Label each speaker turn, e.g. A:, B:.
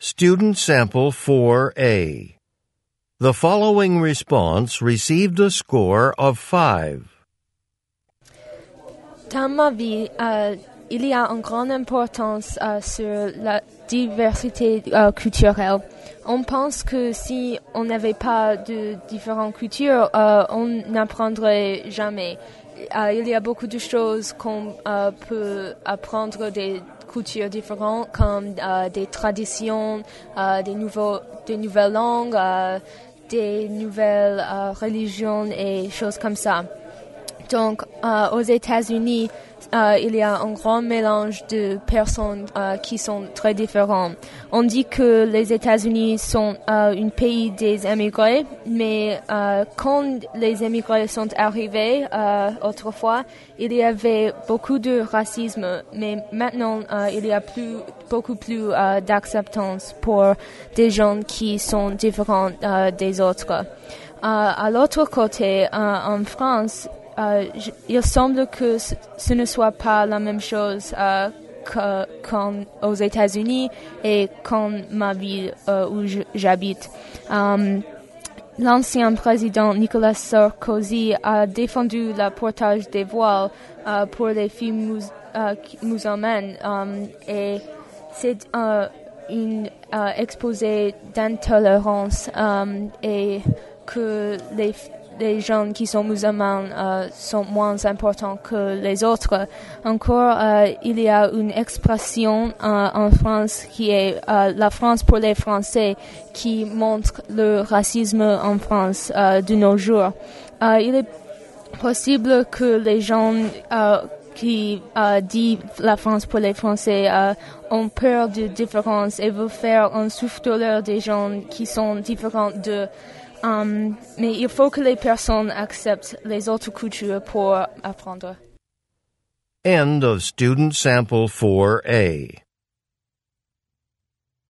A: Student Sample 4A. The following response received a score of 5.
B: Dans ma vie, il y a une grande importance sur la diversité culturelle. On pense que si on n'avait pas de différentes cultures, on n'apprendrait jamais. Il y a beaucoup de choses qu'on peut apprendre des cultures différentes, comme des traditions, des nouvelles langues, des nouvelles religions et choses comme ça. Donc, aux États-Unis, il y a un grand mélange de personnes qui sont très différentes. On dit que les États-Unis sont un pays des émigrés, mais quand les émigrés sont arrivés autrefois, il y avait beaucoup de racisme, mais maintenant il y a beaucoup plus d'acceptance pour des gens qui sont différents des autres. À l'autre côté, en France, il semble que ce ne soit pas la même chose qu'aux États-Unis et qu'en ma ville où j'habite. L'ancien président Nicolas Sarkozy a défendu le portage des voiles pour les filles musulmanes et c'est une exposé d'intolérance et que les gens qui sont musulmans sont moins importants que les autres. Encore, il y a une expression en France qui est la France pour les Français, qui montre le racisme en France de nos jours. Il est possible que les gens qui disent la France pour les Français ont peur de différence et veulent faire un souffle des gens qui sont différents d'eux. Mais il faut que les personnes acceptent les autres cultures pour apprendre.
A: End of Student Sample 4A.